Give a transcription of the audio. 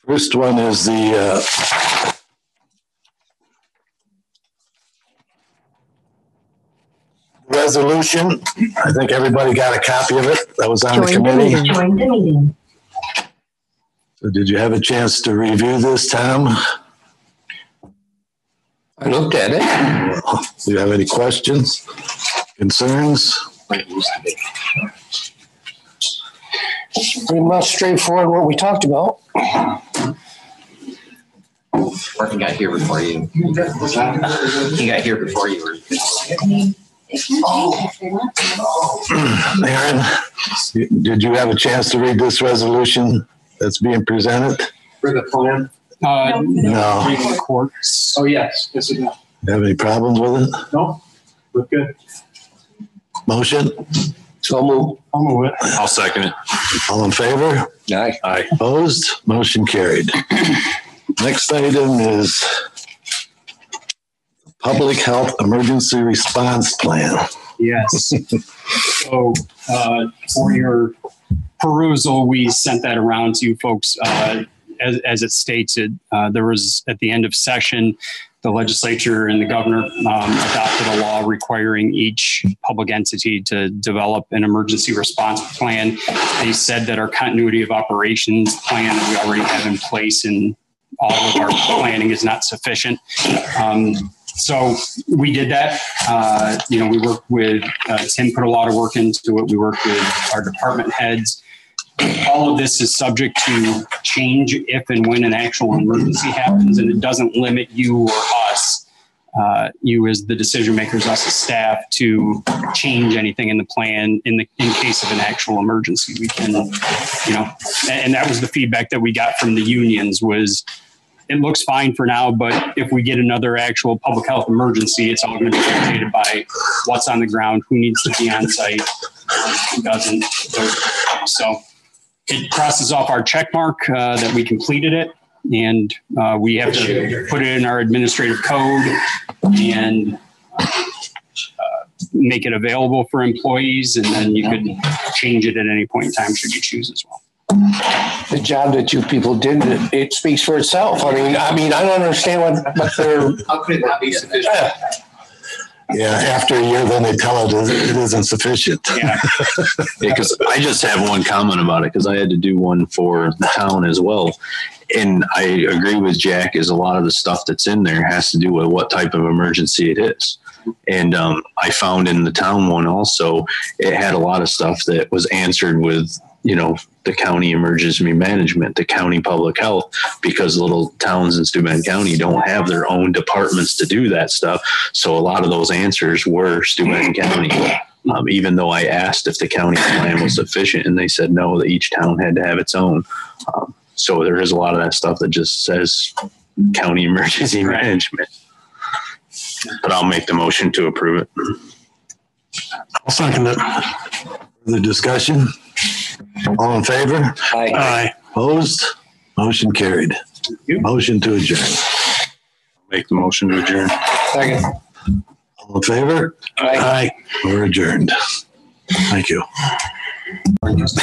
First one is the resolution. I think everybody got a copy of it. That was on the committee. Join the meeting. So did you have a chance to review this, Tom? I looked at it. Well, do you have any questions, concerns? Pretty much straightforward what we talked about. Martin got here before you. He got here before you were. Aaron, did you have a chance to read this resolution that's being presented? For the plan? No. Reading the courts. Oh, yes. Yes, it does. You have any problems with it? No? We're good. Motion? So move. I'll move it. I'll second it. All in favor? Aye. Aye. Opposed? Motion carried. Next item is Public Health Emergency Response Plan. Yes. So for your perusal, we sent that around to you folks. As it states, there was at the end of session, the legislature and the governor adopted a law requiring each public entity to develop an emergency response plan. They said that our continuity of operations plan that we already have in place in all of our planning is not sufficient. So we did that. We worked with, Tim put a lot of work into it. We worked with our department heads. All of this is subject to change if and when an actual emergency happens, and it doesn't limit you or us, you as the decision makers, us as staff, to change anything in the plan in case of an actual emergency. We can, and that was the feedback that we got from the unions was, it looks fine for now, but if we get another actual public health emergency, it's all going to be dictated by what's on the ground, who needs to be on site, who doesn't. So it crosses off our check mark that we completed it, and we have to put it in our administrative code and make it available for employees, and then you could change it at any point in time should you choose as well. The job that you people did, it speaks for itself. I mean, I don't understand what they're. How could it not be sufficient? Yeah, after a year, then they tell it isn't sufficient. Yeah. Because I just have one comment about it because I had to do one for the town as well. And I agree with Jack is a lot of the stuff that's in there has to do with what type of emergency it is. And I found in the town one also, it had a lot of stuff that was answered with, the county emergency management, the county public health, because little towns in Steuben County don't have their own departments to do that stuff. So a lot of those answers were Steuben County, even though I asked if the county plan was sufficient, and they said no, that each town had to have its own. So there is a lot of that stuff that just says county emergency management. But I'll make the motion to approve it. I'll second it. The discussion? All in favor? Aye. Aye. Opposed? Motion carried. Motion to adjourn. Make the motion to adjourn. Second. All in favor? Aye. We're adjourned. Thank you.